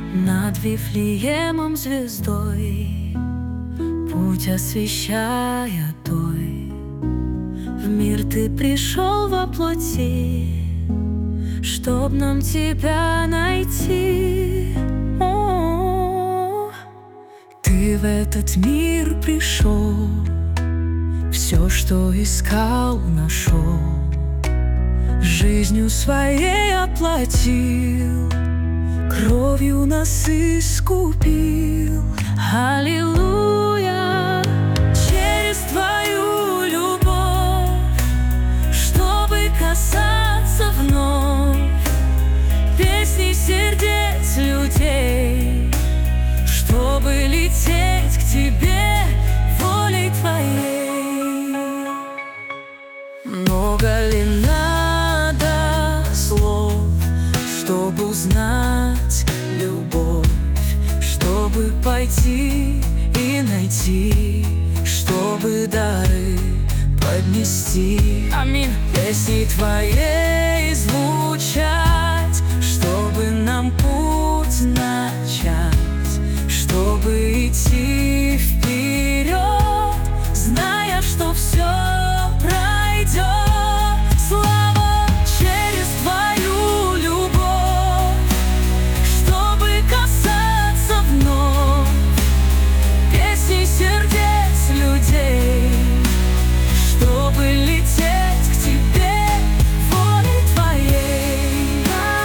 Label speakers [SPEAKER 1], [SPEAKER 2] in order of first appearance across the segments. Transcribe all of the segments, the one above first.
[SPEAKER 1] над Вифлеемом звездой, путь освещая той. В мир ты пришел во плоти, чтоб нам тебя найти. О, ты в этот мир пришел, все, что искал, нашел, жизнью своей оплатил, кровью нас искупил. Аллилуйя! Через твою любовь, чтобы касаться вновь песни сердец людей, чтобы лететь к тебе волей твоей. Много ли надо слов, чтобы узнать любовь, чтобы пойти и найти, чтобы дары поднести? Аминь. Песни твоей звучать, чтобы нам путь начать, чтобы идти вперед, зная, что все пройдет. Слава через твою любовь, чтобы касаться вновь песни сердец людей, чтобы лететь к тебе волей твоей.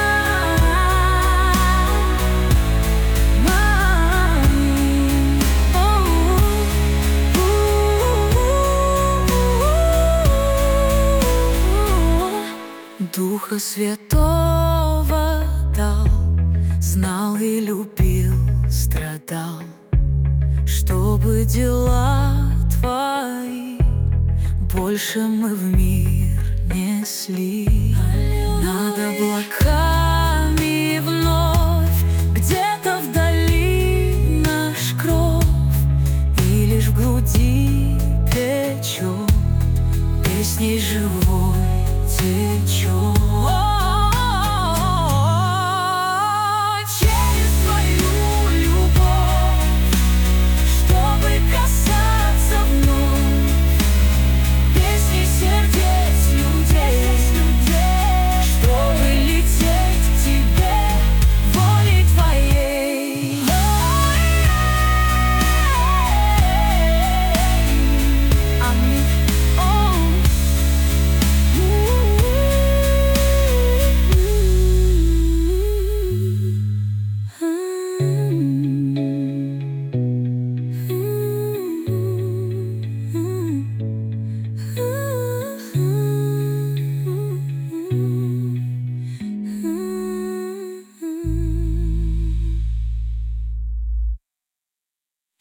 [SPEAKER 1] Духа Святого дал, знал и любил, страдал, чтобы дела твои больше мы в мир несли. Над облаками